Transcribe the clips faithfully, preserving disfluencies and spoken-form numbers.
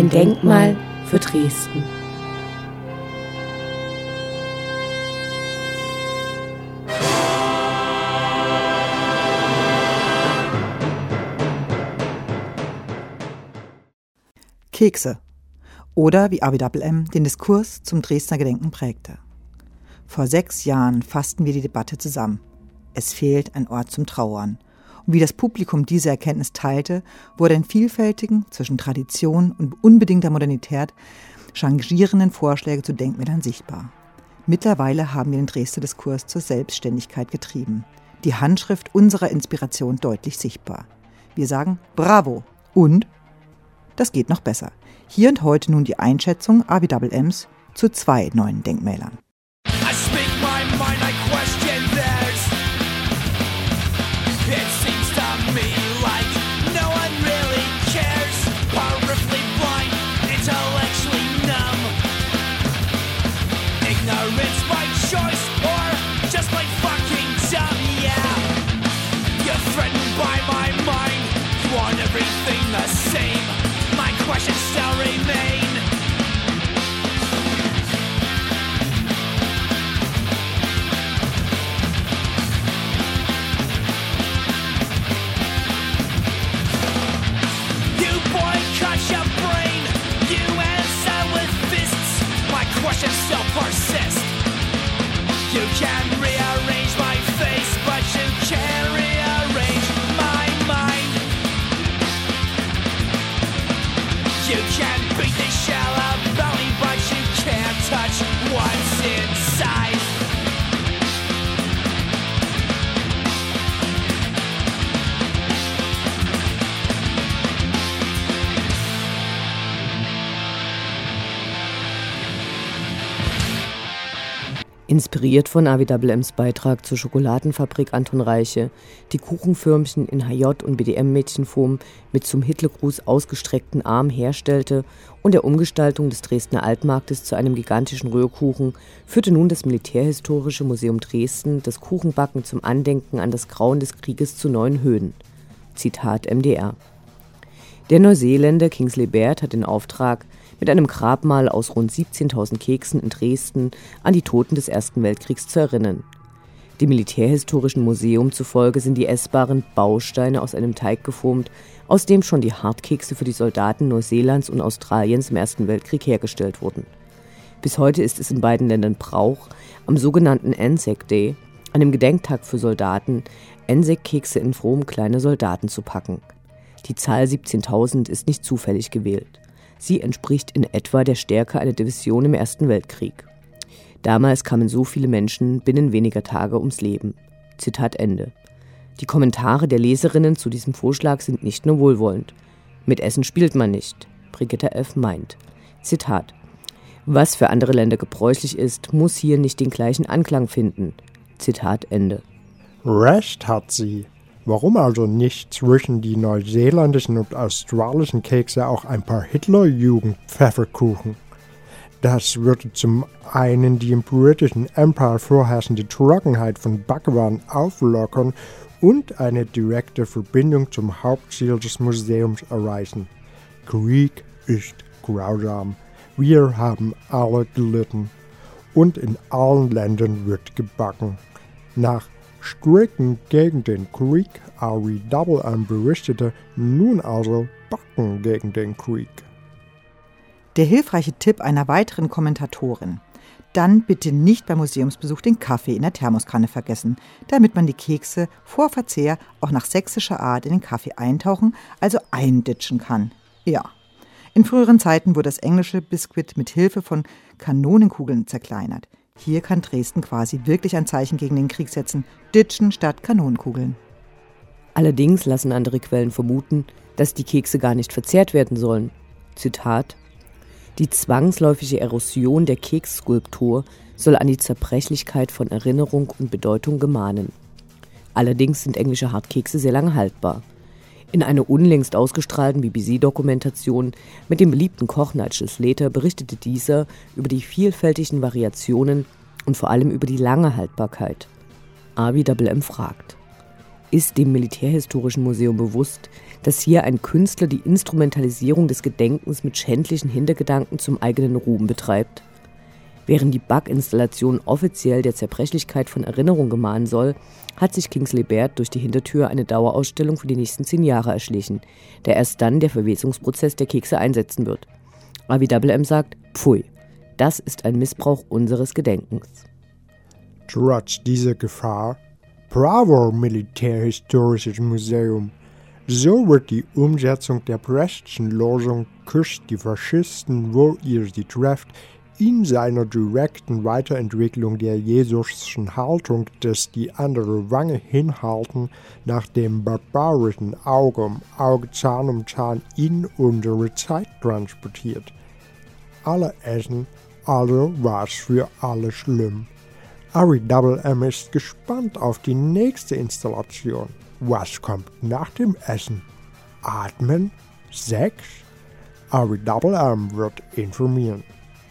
Ein Denkmal für Dresden. Kekse. Oder wie A W M M den Diskurs zum Dresdner Gedenken prägte. Vor sechs Jahren fassten wir die Debatte zusammen. Es fehlt ein Ort zum Trauern. Und wie das Publikum diese Erkenntnis teilte, wurde in vielfältigen, zwischen Tradition und unbedingter Modernität changierenden Vorschläge zu Denkmälern sichtbar. Mittlerweile haben wir den Dresdner Diskurs zur Selbstständigkeit getrieben. Die Handschrift unserer Inspiration deutlich sichtbar. Wir sagen Bravo und das geht noch besser. Hier und heute nun die Einschätzung A W M Ms zu zwei neuen Denkmälern. I speak my mind, I question theirs. It seems to me like no one really cares. Powerfully blind, intellectually numb. Ignorance by choice or just plain fucking dumb, yeah. You're threatened by my mind, you want everything the same. My questions still remain. You boycott your brain, you answer with fists. My questions still persist. You can rearrange my face, but you can't rearrange my mind. You can beat the shell about me, but you can't touch what's inside. Inspiriert von A W M Ms Beitrag zur Schokoladenfabrik Anton Reiche, die Kuchenförmchen in H J- und B D M-Mädchenform mit zum Hitlergruß ausgestreckten Arm herstellte und der Umgestaltung des Dresdner Altmarktes zu einem gigantischen Rührkuchen, führte nun das Militärhistorische Museum Dresden das Kuchenbacken zum Andenken an das Grauen des Krieges zu neuen Höhen. Zitat M D R. Der Neuseeländer Kingsley Baird hat den Auftrag, mit einem Grabmal aus rund siebzehntausend Keksen in Dresden an die Toten des Ersten Weltkriegs zu erinnern. Dem Militärhistorischen Museum zufolge sind die essbaren Bausteine aus einem Teig geformt, aus dem schon die Hartkekse für die Soldaten Neuseelands und Australiens im Ersten Weltkrieg hergestellt wurden. Bis heute ist es in beiden Ländern Brauch, am sogenannten Anzac Day, einem Gedenktag für Soldaten, Anzac-Kekse in Form kleiner Soldaten zu packen. Die Zahl siebzehntausend ist nicht zufällig gewählt. Sie entspricht in etwa der Stärke einer Division im Ersten Weltkrieg. Damals kamen so viele Menschen binnen weniger Tage ums Leben. Zitat Ende. Die Kommentare der Leserinnen zu diesem Vorschlag sind nicht nur wohlwollend. Mit Essen spielt man nicht, Brigitta F. meint. Zitat. Was für andere Länder gebräuchlich ist, muss hier nicht den gleichen Anklang finden. Zitat Ende. Recht hat sie. Warum also nicht zwischen die neuseeländischen und australischen Kekse auch ein paar Hitlerjugend-Pfefferkuchen? Das würde zum einen die im britischen Empire vorherrschende Trockenheit von Backwaren auflockern und eine direkte Verbindung zum Hauptziel des Museums erreichen. Krieg ist grausam. Wir haben alle gelitten. Und in allen Ländern wird gebacken. Nach Stricken gegen den Krieg, A W M berichtete, nun also Backen gegen den Krieg. Der hilfreiche Tipp einer weiteren Kommentatorin. Dann bitte nicht beim Museumsbesuch den Kaffee in der Thermoskanne vergessen, damit man die Kekse vor Verzehr auch nach sächsischer Art in den Kaffee eintauchen, also einditschen kann. Ja, in früheren Zeiten wurde das englische Biskuit mit Hilfe von Kanonenkugeln zerkleinert. Hier kann Dresden quasi wirklich ein Zeichen gegen den Krieg setzen, ditchen statt Kanonenkugeln. Allerdings lassen andere Quellen vermuten, dass die Kekse gar nicht verzehrt werden sollen. Zitat: Die zwangsläufige Erosion der Keksskulptur soll an die Zerbrechlichkeit von Erinnerung und Bedeutung gemahnen. Allerdings sind englische Hartkekse sehr lange haltbar. In einer unlängst ausgestrahlten B B C-Dokumentation mit dem beliebten Koch Nigel Slater berichtete dieser über die vielfältigen Variationen und vor allem über die lange Haltbarkeit. A W M fragt: ist dem Militärhistorischen Museum bewusst, dass hier ein Künstler die Instrumentalisierung des Gedenkens mit schändlichen Hintergedanken zum eigenen Ruhm betreibt. Während die B A G-Installation offiziell der Zerbrechlichkeit von Erinnerung gemahnen soll, hat sich Kingsley Beard durch die Hintertür eine Dauerausstellung für die nächsten zehn Jahre erschlichen, der erst dann der Verwesungsprozess der Kekse einsetzen wird. R V M M sagt, pfui, das ist ein Missbrauch unseres Gedenkens. Trotz dieser Gefahr, bravo Militärhistorisches Museum, so wird die Umsetzung der Brechtschen Losung "Küsst die Faschisten, wo ihr sie trefft" in seiner direkten Weiterentwicklung der Jesusschen Haltung des die andere Wange hinhalten nach dem barbarischen Auge um Auge, Zahn um Zahn in unsere Zeit transportiert. Alle essen, also war's für alle schlimm. R V M M ist gespannt auf die nächste Installation. Was kommt nach dem Essen? Atmen? Sex? R V M M wird informieren.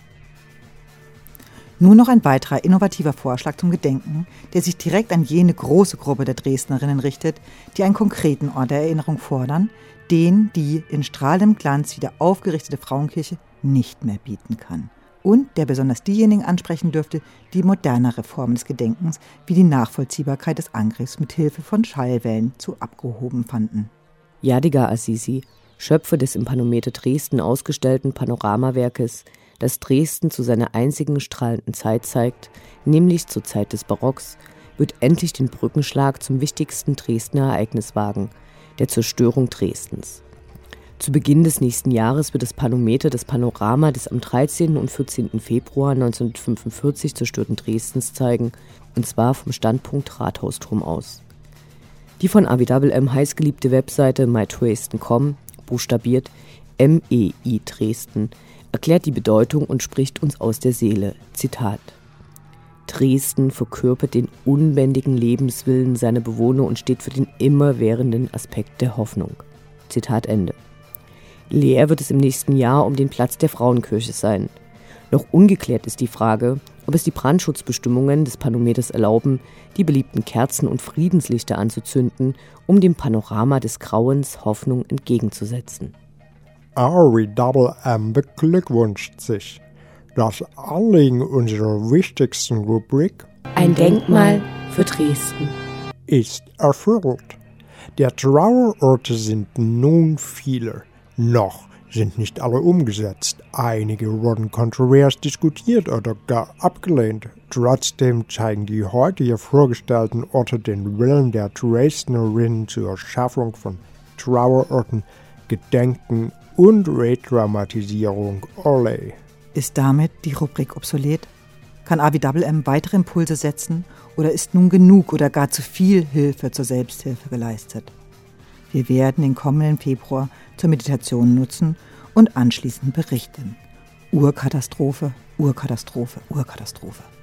Nun noch ein weiterer innovativer Vorschlag zum Gedenken, der sich direkt an jene große Gruppe der Dresdnerinnen richtet, die einen konkreten Ort der Erinnerung fordern, den die in strahlendem Glanz wieder aufgerichtete Frauenkirche nicht mehr bieten kann. Und der besonders diejenigen ansprechen dürfte, die modernere Formen des Gedenkens wie die Nachvollziehbarkeit des Angriffs mit Hilfe von Schallwellen zu abgehoben fanden. Yadigar Azizi, Schöpfer des im Panometer Dresden ausgestellten Panoramawerkes, das Dresden zu seiner einzigen strahlenden Zeit zeigt, nämlich zur Zeit des Barocks, wird endlich den Brückenschlag zum wichtigsten Dresdner Ereignis wagen, der Zerstörung Dresdens. Zu Beginn des nächsten Jahres wird das Panometer das Panorama des am dreizehnten und vierzehnten Februar neunzehnhundertfünfundvierzig zerstörten Dresdens zeigen, und zwar vom Standpunkt Rathausturm aus. Die von R V M M heißgeliebte Webseite my dresden punkt com, buchstabiert M E I Dresden, erklärt die Bedeutung und spricht uns aus der Seele. Zitat: Dresden verkörpert den unbändigen Lebenswillen seiner Bewohner und steht für den immerwährenden Aspekt der Hoffnung. Zitat Ende. Leer wird es im nächsten Jahr um den Platz der Frauenkirche sein. Noch ungeklärt ist die Frage, ob es die Brandschutzbestimmungen des Panometers erlauben, die beliebten Kerzen und Friedenslichter anzuzünden, um dem Panorama des Grauens Hoffnung entgegenzusetzen. R V M M beglückwünscht sich. Das Anliegen unserer wichtigsten Rubrik Ein Denkmal für Dresden ist erfüllt. Der Trauerorte sind nun viele. Noch sind nicht alle umgesetzt. Einige wurden kontrovers diskutiert oder gar abgelehnt. Trotzdem zeigen die heute hier vorgestellten Orte den Willen der Dresdnerinnen zur Schaffung von Trauerorten, Gedenken und Retraumatisierung. Ole. Ist damit die Rubrik obsolet? Kann R V M M weitere Impulse setzen oder ist nun genug oder gar zu viel Hilfe zur Selbsthilfe geleistet? Wir werden den kommenden Februar zur Meditation nutzen und anschließend berichten. Urkatastrophe, Urkatastrophe, Urkatastrophe.